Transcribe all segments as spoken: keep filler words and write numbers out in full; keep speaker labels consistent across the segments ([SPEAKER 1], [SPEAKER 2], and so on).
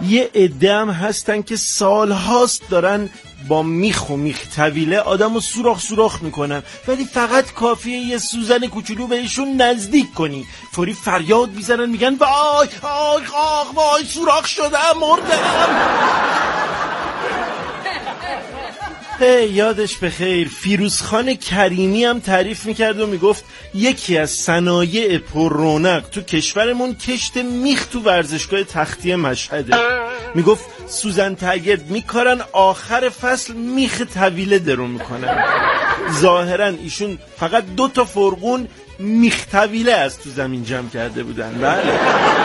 [SPEAKER 1] یه عده هم هستن که سالهاست دارن با میخ و میخ طویله آدمو سوراخ سوراخ میکنن، ولی فقط کافیه یه سوزن کوچولو بهشون نزدیک کنی فوری فریاد میزنن، میگن وای آی آخ وای سوراخ شدم مردم. هی یادش بخیر فیروزخان کریمی هم تعریف میکرد و میگفت یکی از صنایع پر رونق تو کشورمون کشت میخ تو ورزشگاه تختی مشهده. میگفت سوزن تگرد میکارن آخر فصل میخ طویله درو میکنن. ظاهرا ایشون فقط دو تا فرقون میخ طویله از تو زمین جمع کرده بودن. بله.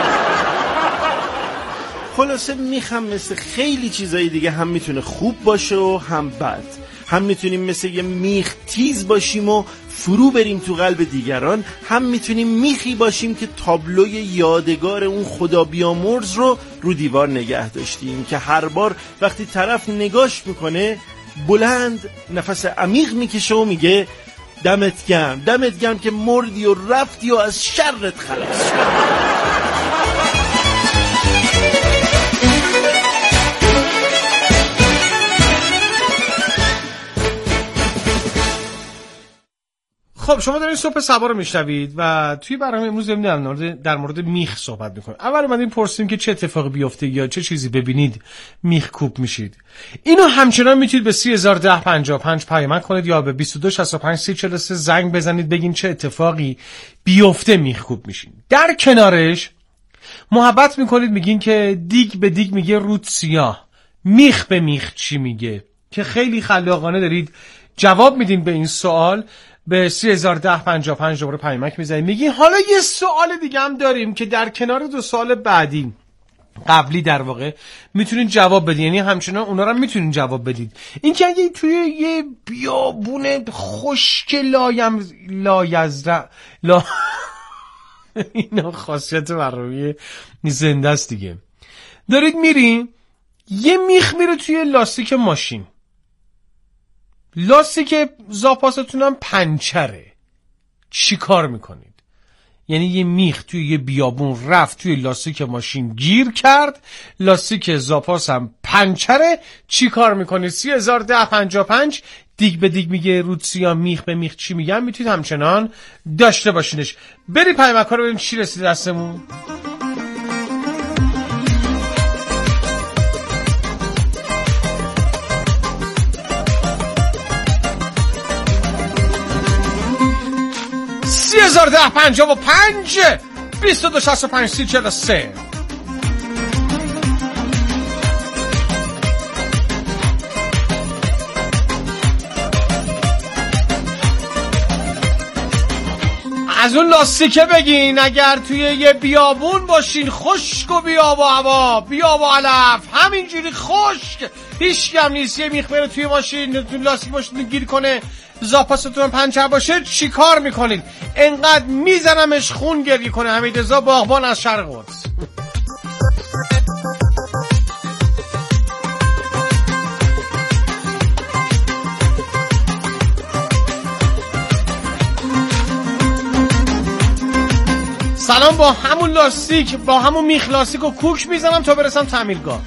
[SPEAKER 1] خلاصه میخ هم مثل خیلی چیزای دیگه هم میتونه خوب باشه و هم بد. هم میتونیم مثل یه میخ تیز باشیم و فرو بریم تو قلب دیگران، هم میتونیم میخی باشیم که تابلوی یادگار اون خدا بیامرز رو رو دیوار نگه داشتیم که هر بار وقتی طرف نگاش میکنه بلند نفس عمیق میکشه و میگه دمت گرم دمت گرم که مردی و رفتی و از شرت خلاص شد.
[SPEAKER 2] خب شما دارین صبح سبا رو میشنوید و توی برنامه امروز در مورد در مورد میخ صحبت میکنیم. اول اومدیم پرسیدیم که چه اتفاقی بیفته یا چه چیزی ببینید میخ کوب میشید. اینو همچنان میتونید به سی هزار و ده پنجاه و پنج پیام کنید یا به بیست و دو شصت و پنج سی چهل و سه زنگ بزنید بگین چه اتفاقی بیفته میخ کوب میشین. در کنارش محبت میکنید میگین که دیگ به دیگ میگه رود سیاه، میخ به میخ چی میگه، که خیلی خلاقانه دارید جواب میدین به این سوال. به سی هزار و ده پنجاه و پنج دوباره پیامک میزنید میگی حالا یه سوال دیگه هم داریم که در کنار دو سوال بعدی قبلی در واقع میتونید جواب بدید، یعنی همچنان اونا رو میتونید جواب بدید. این که اگه توی یه بیابون خشک لایم لایزرع لا اینا خاصیت برای زنده است دیگه، دارید میرین یه میخ میره توی لاستیک ماشین، لاستیک زاپاستون هم پنچره، چی کار میکنید؟ یعنی یه میخ توی یه بیابون رفت توی لاستیک ماشین گیر کرد، لاستیک زاپاس هم پنچره، چی کار میکنید؟ سی هزار و ده پنجاه و پنج دیگ به دیگ میگه رود سیاه، میخ به میخ چی میگن؟ میتونید همچنان داشته باشینش. بری پیامک‌ها رو ببینیم چی رسید دستمون. سی هزار و ده پنجاه و پنج بیست و دو شصت و پنج سی چهل و سه. از اون لاستیکه بگین اگر توی یه بیابون باشین خشک و بیاب و هوا بیاب و علف همینجوری خشک هیچ کم نیست، یه میخ بره توی ماشین توی لاستیک ماشین گیر کنه، زاپاستون پنچر باشه، چی کار میکنید؟ انقدر میزنمش خون گریه کنه. حمیدرضا باغبان از شرق قدس. سلام، با همون لاستیک با همون میخ لاستیک و کوک میزنم تا برسم تعمیرگاه.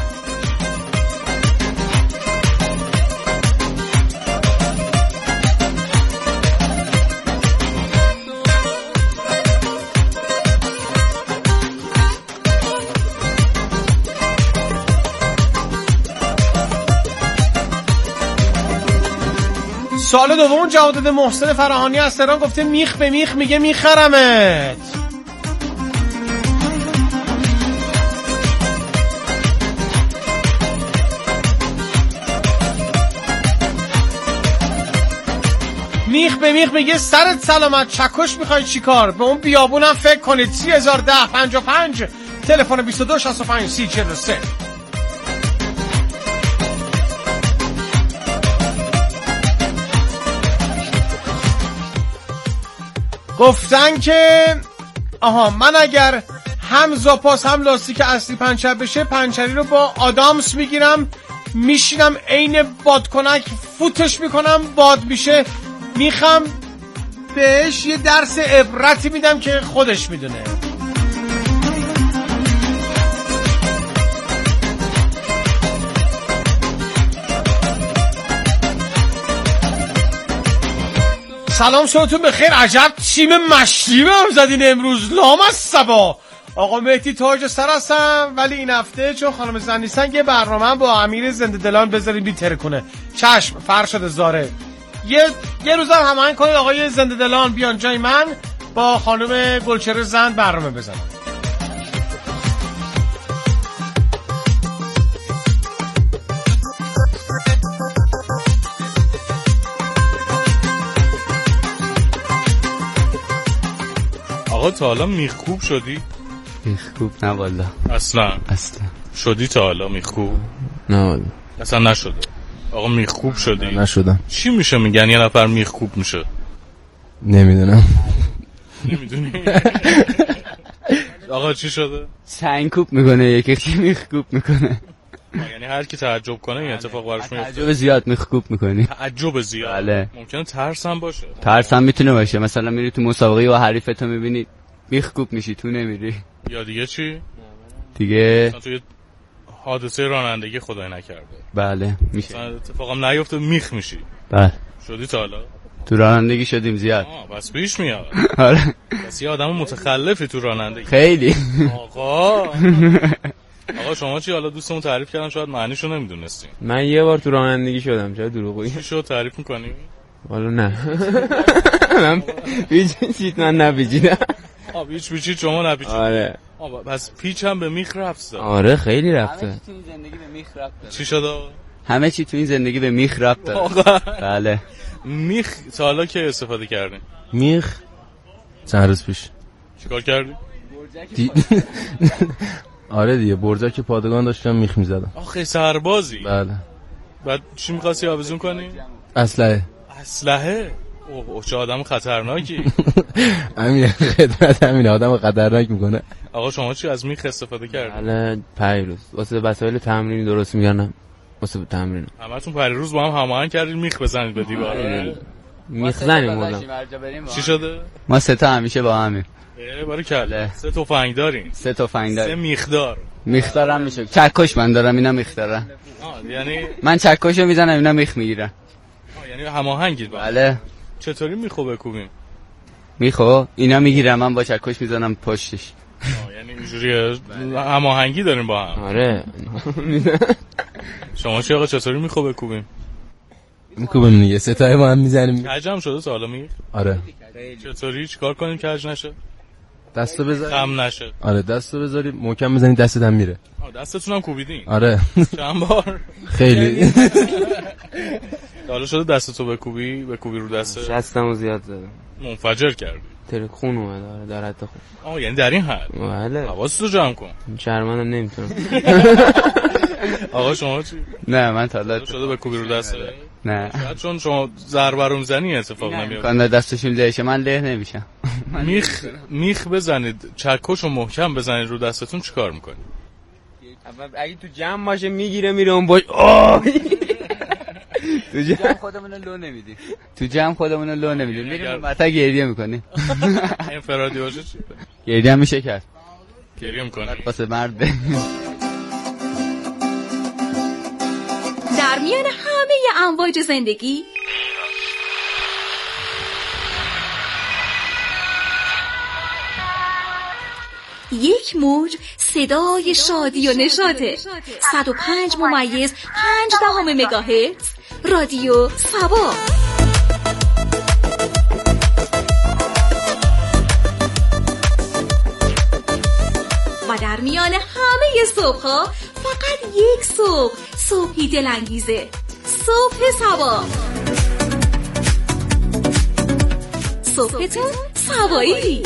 [SPEAKER 2] سوال دوم جواب داده محسن فراهانی از تهران، گفته میخ به میخ میگه میخرمت. میخ به میخ میگه سرت سلامت، چکش میخوای چی کار؟ به اون بیابونم فکر کنید. سی هزار و ده پنجاه و پنج تلفن بیست و دو شصت و پنج سی چهل و سه. گفتن که آها من اگر هم زاپاس هم لاستیک اصلی پنچر بشه، پنچری رو با آدامس میگیرم میشینم عین بادکنک فوتش میکنم، باد میشه، میخوام بهش یه درس عبرتی میدم که خودش میدونه. سلام صبحتون بخیر. عجب تیم مشتی بهم زدین امروز. لام از صبا آقا مهدی تاج سر هستم، ولی این هفته چون خانم زن نیستن یه برنامه با امیر زنده دلان بذارید بیتره کنه. چشم فرشاد زاره. یه یه روز هم هماهنگ کنید آقای زنده دلان بیان جای من با خانم گلچهره زند برنامه بزنن.
[SPEAKER 3] آقا تا حالا میخکوب شدی؟
[SPEAKER 4] میخکوب نه والا.
[SPEAKER 3] اصلا
[SPEAKER 4] اصلا
[SPEAKER 3] شدی تا حالا میخکوب؟
[SPEAKER 4] نه والا
[SPEAKER 3] اصلا نشده. آقا میخکوب شدی؟
[SPEAKER 4] نشدم.
[SPEAKER 3] چی میشه میگن یه نفر میخکوب میشه؟
[SPEAKER 4] نمیدونم.
[SPEAKER 3] نمیدونی؟ آقا چی شده؟
[SPEAKER 4] سنگکوب میکنه، یکی میخکوب میکنه.
[SPEAKER 3] یعنی هر کی تعجب کنه این اتفاق براش میفته.
[SPEAKER 4] تعجب زیاد میخکوب میکنی.
[SPEAKER 3] تعجب زیاد.
[SPEAKER 4] بله.
[SPEAKER 3] ممکنه ترس هم باشه.
[SPEAKER 4] ترس هم میتونه باشه. مثلا میری تو مسابقه و حریفتو میبینی میخکوب میشی، تو نمیری.
[SPEAKER 3] یا دیگه چی؟
[SPEAKER 4] دیگه
[SPEAKER 3] مثلا توی حادثه رانندگی خدای نکرده.
[SPEAKER 4] بله میشه.
[SPEAKER 3] مثلا اتفاقم نیفته میخ میشی.
[SPEAKER 4] بله.
[SPEAKER 3] شدی تا حالا؟
[SPEAKER 4] تو رانندگی شدیم زیاد.
[SPEAKER 3] آه بس پیش میاد.
[SPEAKER 4] آره.
[SPEAKER 3] بس یه آدم متخلفی تو رانندگی.
[SPEAKER 4] خیلی.
[SPEAKER 3] آقا آقا شما چی حالا دوستمون تعریف کردن شاید معنیشو نمیدونستین.
[SPEAKER 5] من یه بار تو رانندگی شدم، چرا دروغی؟
[SPEAKER 3] چی شد تعریف میکنی؟
[SPEAKER 5] والا نه. من پیچید من نپیچیدم.
[SPEAKER 3] آ پیچ پیچید شما نپیچید.
[SPEAKER 5] آره.
[SPEAKER 3] آ بس پیچ هم به میخ رفت.
[SPEAKER 5] آره خیلی رفته.
[SPEAKER 4] همه چی تو این زندگی به میخ رفته.
[SPEAKER 3] چی شد؟
[SPEAKER 4] همه چی تو این زندگی به میخ رفته. بله.
[SPEAKER 3] میخ تا حالا که استفاده کردین؟
[SPEAKER 5] میخ چند روز پیش.
[SPEAKER 3] چیکار کردی؟
[SPEAKER 5] دی... آره دیگه برجک پادگان داشتم میخ میزدم.
[SPEAKER 3] آخه سربازی.
[SPEAKER 5] بله.
[SPEAKER 3] بعد چی می‌خواستی آویزون کنی؟
[SPEAKER 5] اسلحه.
[SPEAKER 3] اسلحه؟ اوه چه آدم خطرناکی.
[SPEAKER 5] همین خدمت همین آدم خطرناک میکنه.
[SPEAKER 3] آقا شما چی از میخ استفاده کردی؟
[SPEAKER 5] بله پیروز واسه وسایل تمرینی درست میگن، واسه تمرین.
[SPEAKER 3] همتون پریروز با هم هماهنگ کردین میخ بزنید به دیوار.
[SPEAKER 5] میخ زنیم والا.
[SPEAKER 3] چی شده؟
[SPEAKER 4] ما سه تا همیشه با همیم.
[SPEAKER 3] اه باری کله. سه تفنگ دارین.
[SPEAKER 4] سه تفنگ داریم.
[SPEAKER 3] سه میخدار.
[SPEAKER 4] میخدارم میشه. چکش من دارم اینا میخدارن.
[SPEAKER 3] آه یعنی
[SPEAKER 4] من چکشو میزنم اینا میخ میگیرن.
[SPEAKER 3] آه یعنی هماهنگید با.
[SPEAKER 4] بله.
[SPEAKER 3] چطوری میخو بکوبیم؟
[SPEAKER 4] میخو اینا میگیرم من با چکش میزنم پشتش.
[SPEAKER 3] آه یعنی اینجوری هماهنگی داریم با هم.
[SPEAKER 5] آره.
[SPEAKER 3] شما چی آقا چطوری میخو بکوبیم؟
[SPEAKER 5] میکوبیم دیگه ستای با هم میزنیم.
[SPEAKER 3] کجم شده تا حالا میخ؟
[SPEAKER 5] آره.
[SPEAKER 3] چطوری چیکار کنیم که کج نشه؟
[SPEAKER 5] دستو بذاری.
[SPEAKER 3] خم نشه.
[SPEAKER 5] آره دستو بذاری محکم بزنی دستت هم میره.
[SPEAKER 3] آه دستتون هم کوبیدین؟
[SPEAKER 5] آره.
[SPEAKER 3] چند بار؟
[SPEAKER 5] خیلی.
[SPEAKER 3] حالا شده دستتو بکوبی بکوبی رو دسته؟
[SPEAKER 5] شستمو زیاد زدم.
[SPEAKER 3] منفجر کردی.
[SPEAKER 5] ترک خون اومد آره در حد خون.
[SPEAKER 3] آه یعنی در این حد.
[SPEAKER 5] بله.
[SPEAKER 3] حواستو جمع کن.
[SPEAKER 5] شرمندم نمیتونم.
[SPEAKER 3] آقا شما چی؟
[SPEAKER 4] نه من تا حالا
[SPEAKER 3] شده بکوبی رو دسته؟
[SPEAKER 4] نه.
[SPEAKER 3] شاید چون شما ضربه رو میزنی اتفاق نمیفته.
[SPEAKER 4] کاندار دستشون لهشه من له نمیشم.
[SPEAKER 3] میخ میخ بزنید چکشو محکم بزنید رو دستتون چیکار میکنید؟
[SPEAKER 5] اگه تو جمع باشه میگیره میره اون باش. آه
[SPEAKER 4] تو جمع خودمون لو نمیدی. تو جمع خودمون لو نمیدی. میریم متا گریه میکنی.
[SPEAKER 3] انفرادی باشه چی؟
[SPEAKER 4] گریه هم میشه کرد.
[SPEAKER 3] گریه میکنی.
[SPEAKER 4] واسه مرد.
[SPEAKER 6] در میان همه امواج زندگی یک موج صدای شادی و نشاطه. صد و پنج ممیز پنج دهم مگاهرتز رادیو صبا. و در میان همه صبح‌ها فقط یک صبح، صبحی دلانگیزه، صبح صبا. صبحتون صبایی.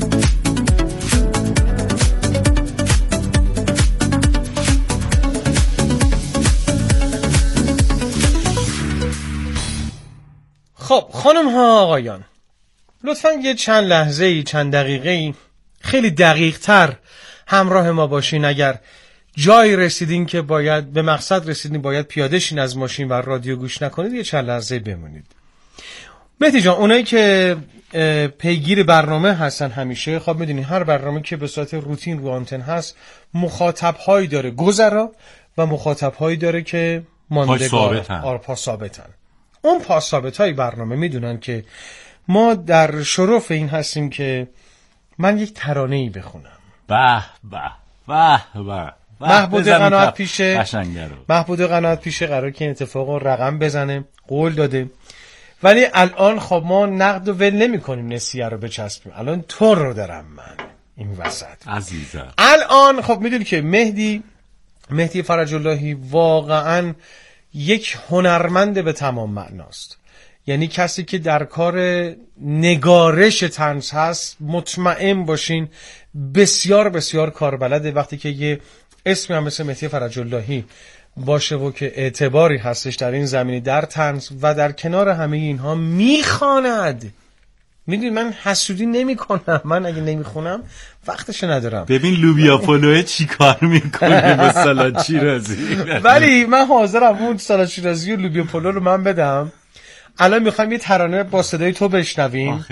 [SPEAKER 2] خب خانم ها آقایان، لطفاً یه چند لحظه ای چند دقیقه ای خیلی دقیق تر همراه ما باشین. اگر جایی رسیدین که باید به مقصد رسیدین باید پیاده شین از ماشین و رادیو گوش نکنید، یه چند لحظه بمونید. مهدی جان، اونایی که پیگیر برنامه هستن همیشه، خب میدونی هر برنامه که به صورت روتین رو آنتن هست مخاطب هایی داره گذرا و مخاطب هایی داره که ماندگار، آره پاس ثابتن. اون پاس ثابت های برنامه میدونن که ما در شرف این هستیم که من یک ترانه‌ای بخونم.
[SPEAKER 7] به به به به
[SPEAKER 2] محبود قناعت پیشه
[SPEAKER 7] قشنگه رو
[SPEAKER 2] محبود قناعت پیشه قرار که این اتفاق رو رقم بزنه، قول داده. ولی الان خب ما نقد و ول نمی کنیم نسیه رو بچسبیم. الان تو رو دارم من این وسط
[SPEAKER 7] عزیزم.
[SPEAKER 2] الان خب میدونی که مهدی مهدی فرج اللهی واقعا یک هنرمند به تمام معناست. یعنی کسی که در کار نگارش طنز هست مطمئن باشین بسیار بسیار کاربلده. وقتی که یه اسمی هم مثل مهدی فرج اللهی باشه و که اعتباری هستش در این زمینی در طنز و در کنار همه اینها میخواند. میدونی من حسودی نمی کنم، من اگه نمیخونم وقتشو ندارم.
[SPEAKER 7] ببین لوبیا پلوه چی کار میکنه به سالاد شیرازی.
[SPEAKER 2] ولی من حاضرم اون سالاد شیرازی و لوبیا پلو رو من بدم. الان میخوایم یه ترانه با صدای تو بشنویم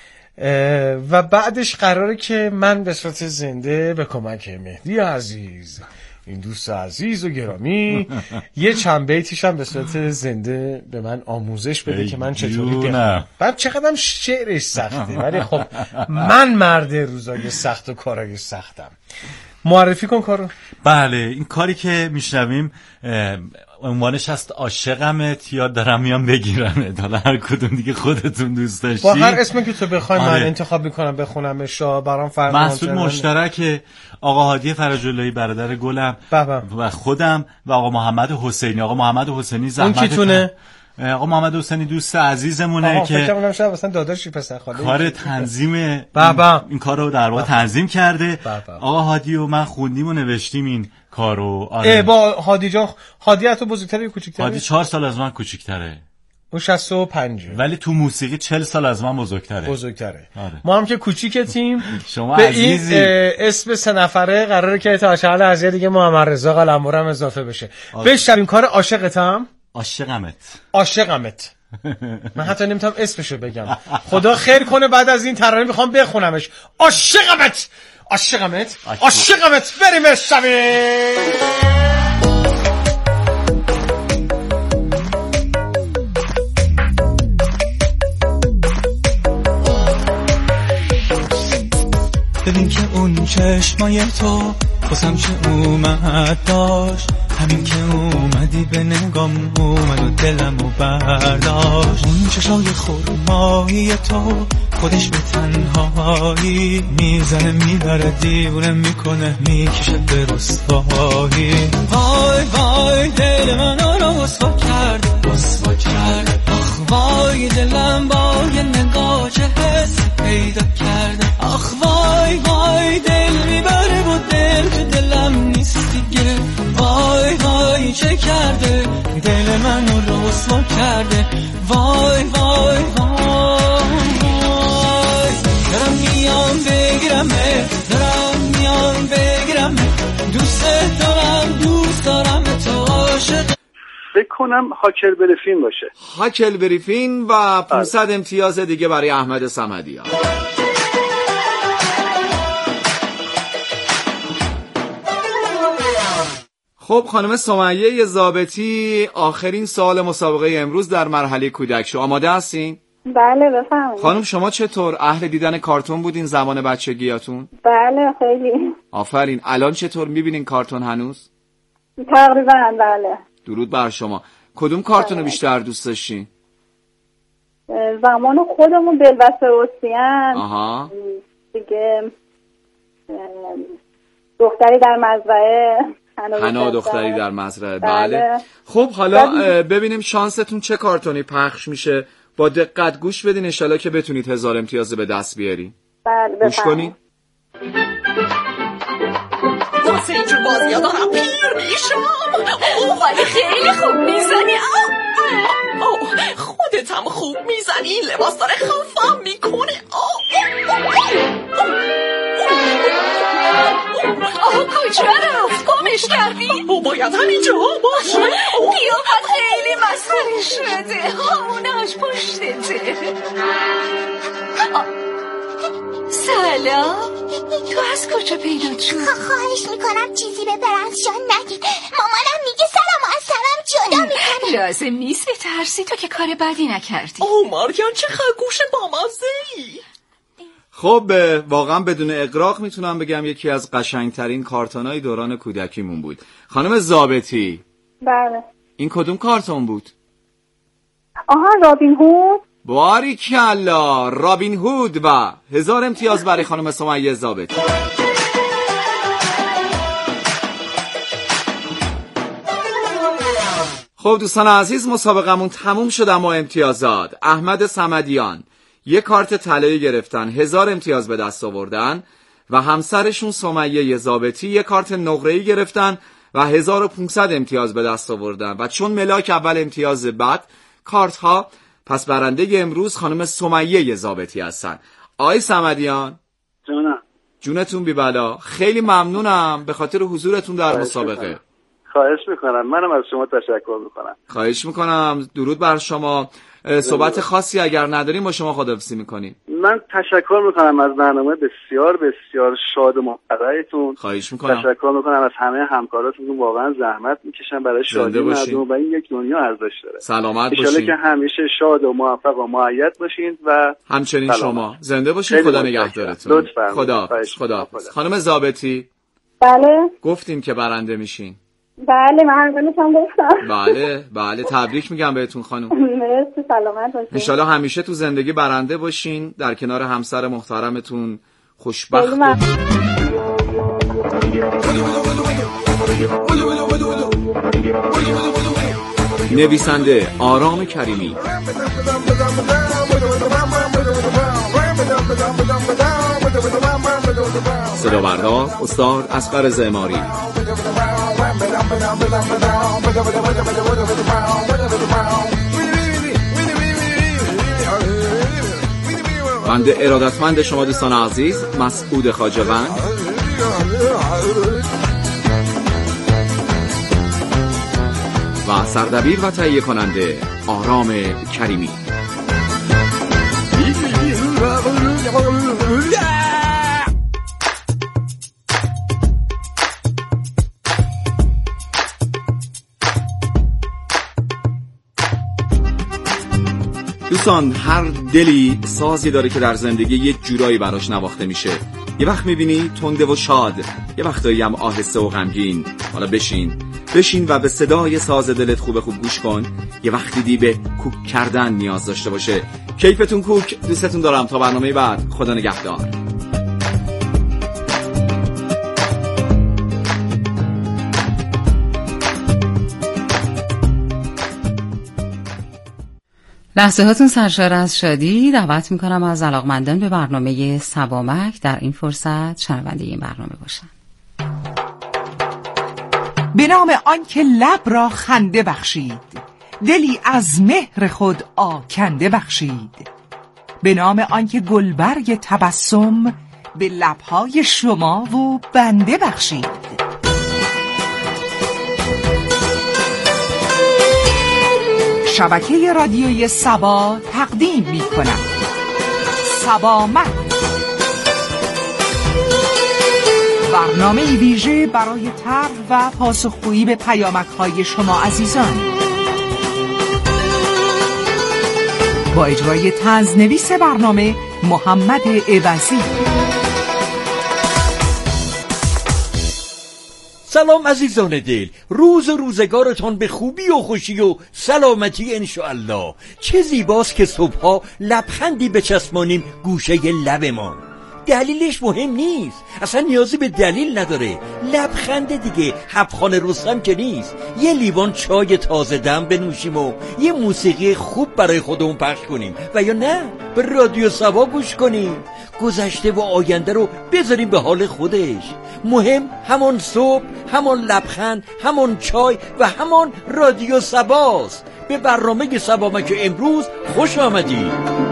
[SPEAKER 2] و بعدش قراره که من به صورت زنده به کمک مهدی عزیز این دوست عزیز و گرامی یه چند بیتیش هم به صورت زنده به من آموزش بده که من چطوری بخونم. بعد چقدرم شعرش سخته ولی خب من مرد روزای سخت و کارای سختم. معرفی کن کارو.
[SPEAKER 7] بله این کاری که میشنویم عنوانش هست عاشقمت یا دارم میام بگیرمت. حالا هر کدوم دیگه خودتون دوست داشتید
[SPEAKER 2] با هر اسمی که تو بخوای آره. من انتخاب میکنم بخونمش برام فرق
[SPEAKER 7] محصول مشترک آقا هادی فرج اللهی برادر گلم و خودم و آقا محمد حسینی. آقا محمد حسینی زحمت
[SPEAKER 2] اون کیتونه؟
[SPEAKER 7] آقا محمد حسینی دوست عزیزمونه که
[SPEAKER 2] فکر کنم شب مثلا داداشی پسر خاله
[SPEAKER 7] کار تنظیم
[SPEAKER 2] بابا
[SPEAKER 7] این کارو در واقع تنظیم کرده. بابا. آقا هادی و من خوندیم و نوشتیم این کارو.
[SPEAKER 2] آره با هادی جان. هادی تو بزرگتره یا کوچیک‌تره؟
[SPEAKER 7] هادی چهار سال از من کوچیک‌تره.
[SPEAKER 2] اون شصت و پنج
[SPEAKER 7] ولی تو موسیقی چهل سال از من بزرگتره.
[SPEAKER 2] بزرگتره.
[SPEAKER 7] آره.
[SPEAKER 2] ما هم که کوچیکتیم.
[SPEAKER 7] شما
[SPEAKER 2] به
[SPEAKER 7] عزیزی.
[SPEAKER 2] این اسم سه نفره قراره که تا شهر از دیگه محمد رضا قلمرو هم اضافه بشه. آره. بشنویم کار عاشقتم.
[SPEAKER 7] عاشقمت.
[SPEAKER 2] عاشقمت. من حتی نمیتونم اسمشو بگم. خدا خیر کنه بعد از این ترانه میخوام بخونمش. عاشقمت. عاشقمت. عاشقمت. بریم بشنویم.
[SPEAKER 8] ببین که اون چشمای تو بازم چه اومد داشت، همین که اومدی به نگام اومد و دلمو برداشت. اون چشای خرمایی تو خودش به تنهایی میزنه میبره دیوونه میکنه میکشه به رسوایی. وای وای دل منو رو رسوا کرد رسوا کرد. آخ وای دلم با یه نگاه چه حس پیدا کرده. آخ وای وای دل میبره و دل تو دلم نیست دیگه. وای وای چه کرده دل منو رسوا کرده. وای وای وای دارم میام بگیرمه دارم میام بگیرمه دوست دارم دوست دارم تو عاشق.
[SPEAKER 9] فکر کنم هاکل بریفین باشه.
[SPEAKER 10] هاکل بریفین و پانصد امتیاز دیگه برای احمد صمدیان. خب خانم سمیه ضابطی آخرین سوال مسابقه امروز در مرحله کودک شو آماده هستین؟
[SPEAKER 11] بله بفرمایید.
[SPEAKER 10] خانم شما چطور اهل دیدن کارتون بودین زمان بچگیاتون؟
[SPEAKER 11] بله خیلی.
[SPEAKER 10] آفرین. الان چطور میبینین کارتون هنوز؟
[SPEAKER 11] تقریبا بله.
[SPEAKER 10] درود بر شما. کدوم کارتون رو بیشتر دوست داشتین؟
[SPEAKER 11] زمان خودمون دلبسته اوسیان.
[SPEAKER 10] آها.
[SPEAKER 11] دیگه دختری در مزرعه.
[SPEAKER 10] حنا دختری در مزرعه. بله. بله. خب حالا ببینیم شانستون چه کارتونی پخش میشه. با دقت گوش بدین انشالله که بتونید هزار امتیاز به دست بیارین.
[SPEAKER 11] بله
[SPEAKER 10] گوش کنین.
[SPEAKER 6] واسه اینجور بازی ها دارم پیر میشم. اوه ولی خیلی خوب میزنی. خودت هم خوب میزنی. لباس داره خفم میکنه. آه کجا رفت؟ گمش کردی؟ او باید همینجا باشه. قیافت خیلی مسخره شده. همونش پشتته. سلام. تو از کجا پیدا شد؟
[SPEAKER 12] خواهش میکنم چیزی به پرنس جان نگید. مامانم میگه سلام از سلام جدا میکنه.
[SPEAKER 6] لازم نیست به ترسی، تو که کار بدی نکردی.
[SPEAKER 12] اوه مارگان چه خرگوش بامزه‌ای.
[SPEAKER 10] خب واقعا بدون اغراق میتونم بگم یکی از قشنگترین کارتونای دوران کودکیمون بود. خانم ضابطی.
[SPEAKER 11] بله.
[SPEAKER 10] این کدوم کارتون بود؟
[SPEAKER 11] آها رابین هود.
[SPEAKER 10] باریکلا، رابین هود. و هزار امتیاز برای خانم سمیه ضابطی. خب دوستان عزیز، مسابقمون تموم شد اما امتیازات. احمد صمدیان یک کارت طلایی گرفتن، هزار امتیاز به دست آوردن و همسرشون سمیه ضابطی یک کارت نقره‌ای گرفتن و هزار و پانصد امتیاز به دست آوردن و چون ملاک اول امتیاز بعد کارت ها، پس برنده امروز خانم سمیه ضابطی هستن. آقای صمدیان
[SPEAKER 9] جونم.
[SPEAKER 10] جونتون بی بلا، خیلی ممنونم به خاطر حضورتون در مسابقه.
[SPEAKER 9] خواهش میکنم. منم از شما تشکر میکنم.
[SPEAKER 10] خواهش میکنم. درود بر شما. صحبت خاصی اگر نداریم با شما خداحافظی میکنیم.
[SPEAKER 9] من تشکر میکنم از برنامه بسیار بسیار شاد و محترمتون.
[SPEAKER 10] خواهش میکنم.
[SPEAKER 9] تشکر میکنم از همه همکاراتون، واقعا زحمت میکشن برای شادی مردم و این یک دنیا ارزش داره.
[SPEAKER 10] سلامت باشین.
[SPEAKER 9] ان شاءالله که همیشه شاد و موفق و مؤید باشین و
[SPEAKER 10] همچنین شما زنده باشین. خدا نگهدارتون.
[SPEAKER 9] لطفاً.
[SPEAKER 10] خدا خدا. خانم ضابطی.
[SPEAKER 11] بله.
[SPEAKER 10] گفتیم که برنده میشین.
[SPEAKER 11] بله من همونم گفتم.
[SPEAKER 10] بله بله تبریک میگم بهتون خانم.
[SPEAKER 11] مرسی، سلامت باشین.
[SPEAKER 10] ان شاءالله همیشه تو زندگی برنده باشین، در کنار همسر محترمتون خوشبخت. نویسنده آرام کریمی، صدا بردار استاد اصغر زماری، بنده ارادتمند شما دوستان عزیز مسعود خواجه‌وند. و سردبیر و تهیه کننده آرام کریمی. دوستان هر دلی سازی داره که در زندگی یک جورایی براش نواخته میشه. یه وقت میبینی تنده و شاد، یه وقتایی هم آهسته و غمگین. حالا بشین بشین و به صدای ساز دلت خوب خوب گوش کن. یه وقت دیدی به کوک کردن نیاز داشته باشه. کیفتون کوک. دوستتون دارم. تا برنامه بعد، خدا نگهدار.
[SPEAKER 13] لحظه هاتون سرشار از شادی. دعوت میکنم از علاقمندان به برنامه سبامک در این فرصت شنونده این برنامه باشن.
[SPEAKER 14] به نام آنکه لب را خنده بخشید، دلی از مهر خود آکنده بخشید. به نام آنکه گلبرگ تبسم به لبهای شما و بنده بخشید. شبکه رادیویی سبا تقدیم می کند سبامک، برنامه ویژه برای طرح و پاسخگویی به پیامک‌های شما عزیزان، با اجرای طنزنویس برنامه محمد عوضی.
[SPEAKER 15] سلام عزیزان دل، روز و روزگارتان به خوبی و خوشی و سلامتی انشاءالله. چه زیباست که صبحها لبخندی بچسبانیم گوشه لبمان. دلیلش مهم نیست، اصلا نیازی به دلیل نداره. لبخند دیگه، حبخان رستم که نیست. یه لیوان چای تازه دم بنوشیم و یه موسیقی خوب برای خودمون پخش کنیم، و یا نه به رادیو سبا گوش کنیم. گذشته و آینده رو بذاریم به حال خودش. مهم همان صبح، همان لبخند، همان چای و همان رادیو سباست. به برنامه سبامک امروز خوش آمدید.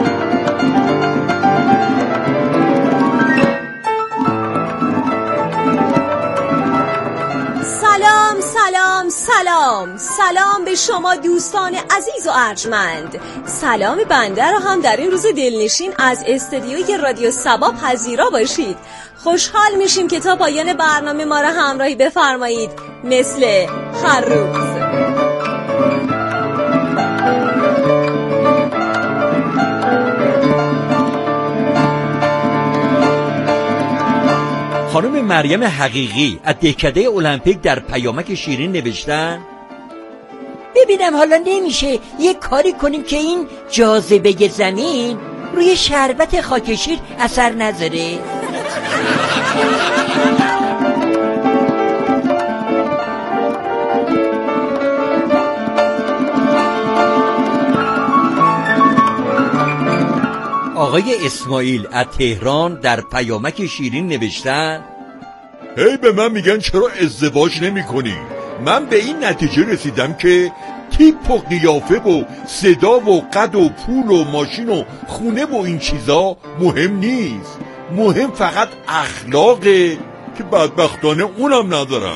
[SPEAKER 16] سلام سلام سلام سلام به شما دوستان عزیز و ارجمند. سلام بنده را هم در این روز دلنشین از استودیوی رادیو سبا پذیرا باشید. خوشحال میشیم که تا پایان برنامه ما را همراهی بفرمایید مثل هر روز.
[SPEAKER 15] خانم مریم حقیقی از دهکده المپیک در پیامک شیرین نوشتن
[SPEAKER 17] ببینم حالا نمیشه یک کاری کنیم که این جاذبه زمین روی شربت خاکشیر اثر نذاره؟
[SPEAKER 15] آقای اسماعیل از تهران در پیامک شیرین نوشتن
[SPEAKER 18] هی به من میگن چرا ازدواج نمی کنی؟ من به این نتیجه رسیدم که تیپ و قیافه و صدا و قد و پول و ماشین و خونه و این چیزا مهم نیست، مهم فقط اخلاقه که بدبختانه اونم ندارم.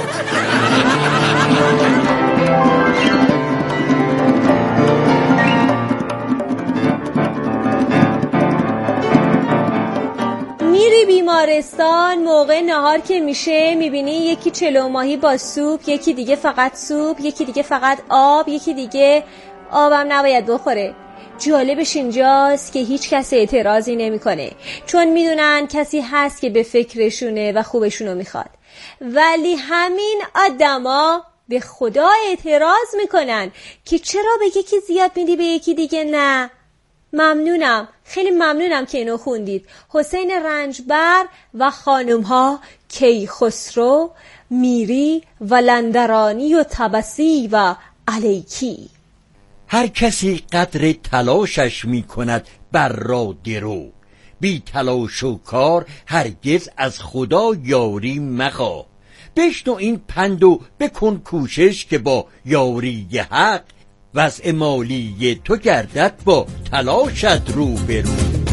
[SPEAKER 16] میری بیمارستان موقع نهار که میشه میبینی یکی چلو ماهی با سوپ، یکی دیگه فقط سوپ، یکی دیگه فقط آب، یکی دیگه آبم نباید بخوره. جالبش اینجاست که هیچ کس اعتراضی نمیکنه، چون میدونن کسی هست که به فکرشونه و خوبشونو میخواد. ولی همین آدما به خدا اعتراض میکنن که چرا به یکی زیاد میدی به یکی دیگه نه. ممنونم، خیلی ممنونم که اینو خوندید. حسین رنجبر و خانم ها کیخسرو، میری و لندرانی و تبسی و علیکی.
[SPEAKER 15] هر کسی قدر تلاشش می کند بر را درو، بی تلاش و کار هرگز از خدا یاری مخواه. بشنو این پند و بکن کوشش که با یاری حق، وضع مالی تو گردد با تلاشت رو برو.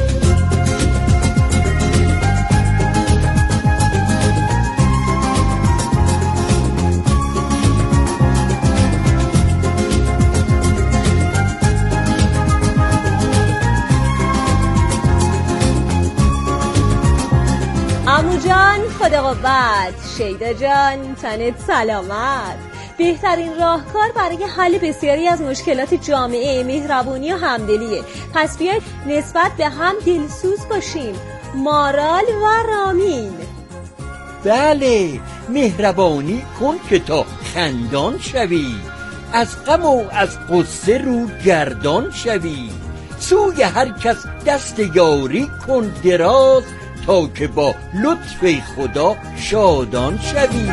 [SPEAKER 16] عمو جان خدا قوت، شیدا جان تنت سلامت. بهترین راهکار برای حل بسیاری از مشکلات جامعه مهربونی و همدلیه. پس بیاید نسبت به هم دلسوز باشیم. مارال و رامین.
[SPEAKER 15] بله، مهربانی کن که تا خندان شوی، از غم و از قصه رو گردان شوی. سوی هر کس دست یاری کن دراز، تا که با لطف خدا شادان شوی.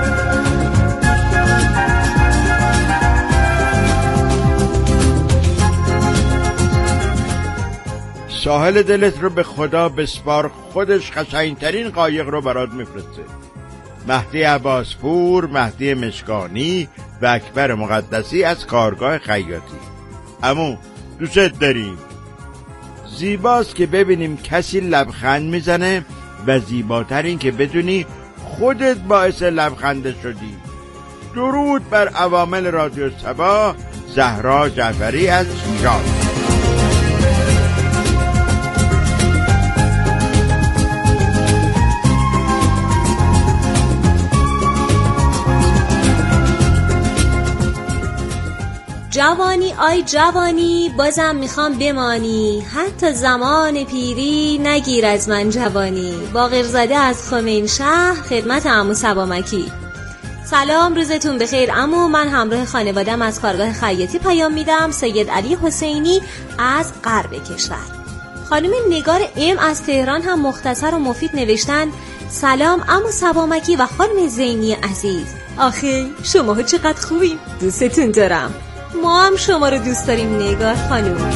[SPEAKER 19] ساحل دلت رو به خدا بسپار، خودش قشنگترین قایق رو برات میفرسته. مهدی عباسپور، مهدی مشکانی و اکبر مقدسی از کارگاه خیاطی. عمو دوست داریم. زیباست که ببینیم کسی لبخند میزنه و زیباتر این که بدونی خودت باعث لبخنده شدی. درود بر عوامل رادیو صبا. زهرا جعفری از شیراز.
[SPEAKER 16] جوانی آی جوانی بازم میخوام بمانی، حتی زمان پیری نگیر از من جوانی. باقرزاده از خمین شهر خدمت عمو سبامکی. سلام، روزتون بخیر عمو. من همراه خانوادم از کارگاه خیاطی پیام میدم. سید علی حسینی از غرب کشور. خانم نگار ام از تهران هم مختصر و مفید نوشتن سلام عمو سبامکی و خانم زینی عزیز. آخه شماها چقدر خوبین، دوستتون دارم. ما هم شما رو دوست داریم نگار خانم.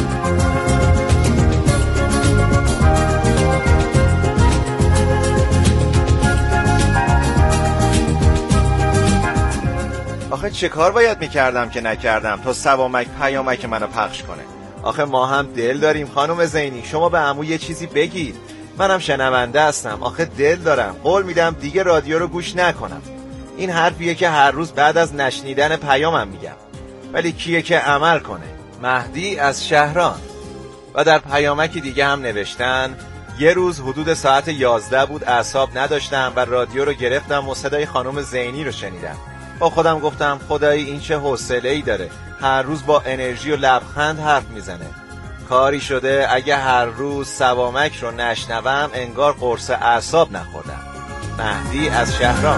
[SPEAKER 20] آخه چه کار باید میکردم که نکردم تا سوامک پیامک منو پخش کنه. آخه ما هم دل داریم خانم زینی، شما به عمو یه چیزی بگید. منم شنونده هستم، آخه دل دارم. قول میدم دیگه رادیو رو گوش نکنم. این حرفیه که هر روز بعد از نشنیدن پیامم میگم، ولی کیه که عمل کنه؟ مهدی از شهران. و در پیامکی دیگه هم نوشتن یه روز حدود ساعت یازده بود، اعصاب نداشتم و رادیو رو گرفتم و صدای خانم زینی رو شنیدم. با خودم گفتم خدای این چه حوصله‌ای داره، هر روز با انرژی و لبخند حرف میزنه. کاری شده اگه هر روز سوامک رو نشنوم انگار قرص اعصاب نخوردم. مهدی از شهرام.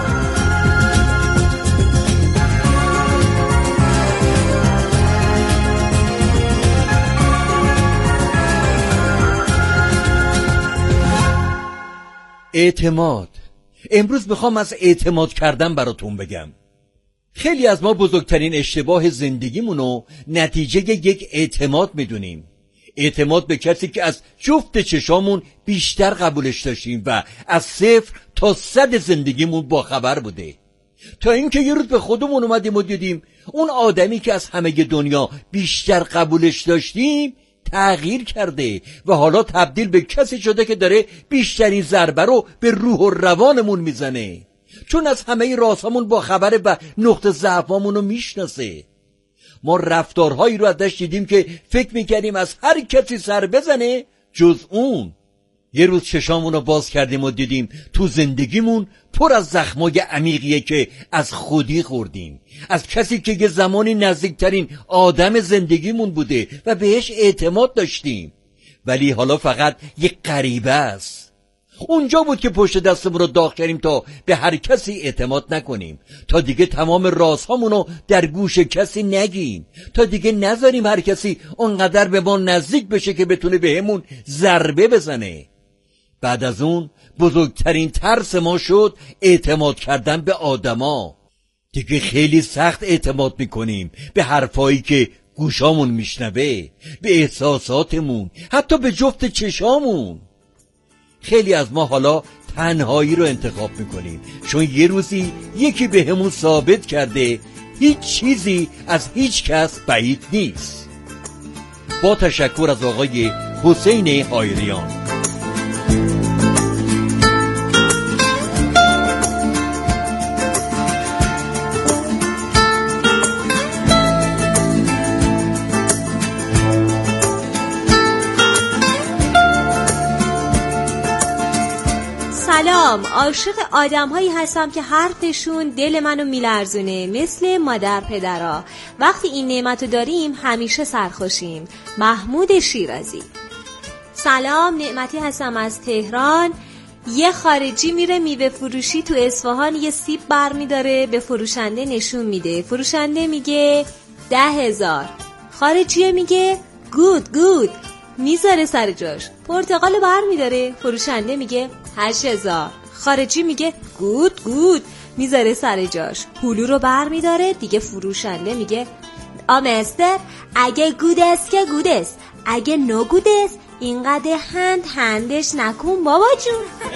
[SPEAKER 15] اعتماد. امروز میخوام از اعتماد کردن براتون بگم. خیلی از ما بزرگترین اشتباه زندگیمونو نتیجه یک اعتماد میدونیم. اعتماد به کسی که از جفت چشامون بیشتر قبولش داشتیم و از صفر تا صد زندگیمون با خبر بوده، تا اینکه یه روز به خودمون اومدیم و دیدیم اون آدمی که از همه دنیا بیشتر قبولش داشتیم تغییر کرده و حالا تبدیل به کسی شده که داره بیشترین ضربه رو به روح و روانمون میزنه، چون از همه رازهامون با خبره و نقطه ضعفامون رو میشناسه. ما رفتارهایی رو ازش دیدیم که فکر میکردیم از هر کسی سر بزنه جز اون. یه روز چشامون رو باز کردیم و دیدیم تو زندگیمون پر از زخمای عمیقیه که از خودی خوردیم، از کسی که یه زمانی نزدیکترین آدم زندگیمون بوده و بهش اعتماد داشتیم، ولی حالا فقط یک غریبه است. اونجا بود که پشت دستمون رو داغ کردیم تا به هر کسی اعتماد نکنیم، تا دیگه تمام رازهامون رو در گوش کسی نگیم، تا دیگه نذاریم هر کسی اونقدر به ما نزدیک بشه که بتونه بهمون ضربه بزنه. بعد از اون بزرگترین ترس ما شد اعتماد کردن به آدما. دیگه خیلی سخت اعتماد میکنیم به حرفایی که گوشامون میشنوه، به احساساتمون، حتی به جفت چشامون. خیلی از ما حالا تنهایی رو انتخاب میکنیم، چون یه روزی یکی به همون ثابت کرده هیچ چیزی از هیچ کس بعید نیست. با تشکر از آقای حسین هایریان.
[SPEAKER 16] سلام، عاشق آدم هایی هستم که حرفشون دل منو میلرزونه، مثل مادر پدرها. وقتی این نعمتو داریم همیشه سرخوشیم. محمود شیرازی. سلام، نعمتی هستم از تهران. یه خارجی میره میوه فروشی تو اصفهان، یه سیب بر میداره به فروشنده نشون میده. فروشنده میگه ده هزار، خارجیه میگه گود گود، میذاره سر جاش. پرتقالو بر میداره، فروشنده میگه هشت هزار، خارجی میگه گود گود، میذاره سر جاش. هلو رو بر میداره دیگه، فروشنده میگه آمستر اگه گود است که گود است، اگه نو گود است اینقدر هند هندش نکن بابا جون.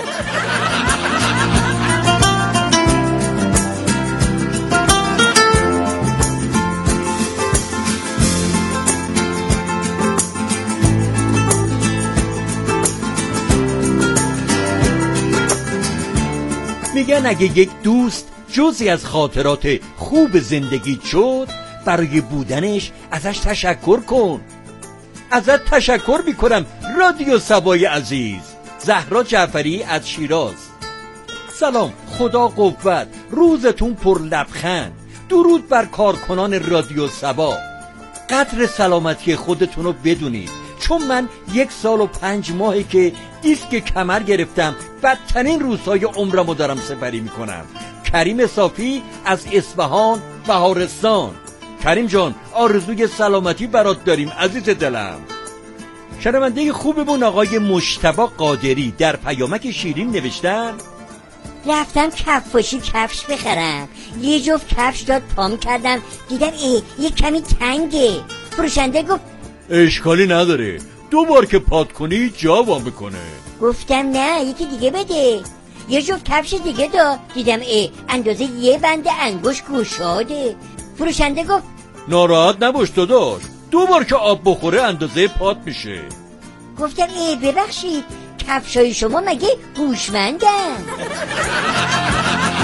[SPEAKER 15] میگن اگه یک دوست جزئی از خاطرات خوب زندگی شد، برای بودنش ازش تشکر کن. ازت تشکر میکنم رادیو سبای عزیز. زهرا جعفری از شیراز. سلام، خدا قوت، روزتون پر لبخند. درود بر کارکنان رادیو سبا. قدر سلامتی خودتون رو بدونید، چون من یک سال و پنج ماهی که دیسک کمر گرفتم، بدترین روزهای عمرمو دارم سپری میکنم. کریم صافی از اصفهان بهارستان. کریم جان، آرزوی سلامتی برات داریم عزیز دلم. شنونده خوبمون آقای مجتبی قادری در پیامک شیرین نوشتن
[SPEAKER 17] رفتم کفاشی کفش بخرم، یه جفت کفش داد پام کردم، دیدم ای یه کمی تنگه. فروشنده گفت
[SPEAKER 15] اشکالی نداره، دو بار که پات کنی جا وا میکنه.
[SPEAKER 17] گفتم نه یکی دیگه بده. یه جفت کفش دیگه داد، دیدم ای اندازه یه بند انگوش گشاده. فروشنده گفت
[SPEAKER 15] ناراحت نباش داداش، دو بار که آب بخوره اندازه پات میشه.
[SPEAKER 17] گفتم ای ببخشید کفشای شما مگه هوشمندن؟